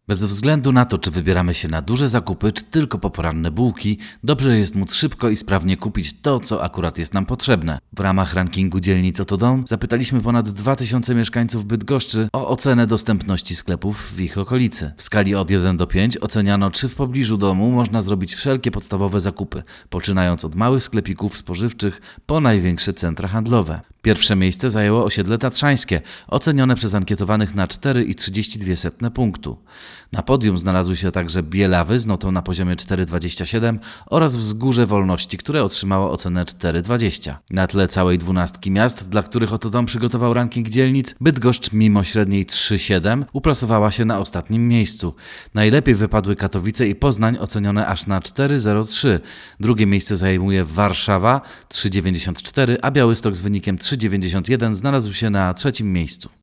Bez względu na to, czy wybieramy się na duże zakupy, czy tylko po poranne bułki, dobrze jest móc szybko i sprawnie kupić to, co akurat jest nam potrzebne. W ramach rankingu dzielnic Oto Dom zapytaliśmy ponad 2000 mieszkańców Bydgoszczy o ocenę dostępności sklepów w ich okolicy. W skali od 1 do 5 oceniano, czy w pobliżu domu można zrobić wszelkie podstawowe zakupy, poczynając od małych sklepików spożywczych po największe centra handlowe. Pierwsze miejsce zajęło osiedle tatrzańskie, ocenione przez ankietowanych na 4,32 punktu. Na podium znalazły się także Bielawy z notą na poziomie 4,27 oraz Wzgórze Wolności, które otrzymało ocenę 4,20. Na tle całej 12 miast, dla których Oto Dom przygotował ranking dzielnic, Bydgoszcz mimo średniej 3,7 uplasowała się na ostatnim miejscu. Najlepiej wypadły Katowice i Poznań, ocenione aż na 4,03. Drugie miejsce zajmuje Warszawa 3,94, a Białystok z wynikiem 3,91 znalazł się na trzecim miejscu.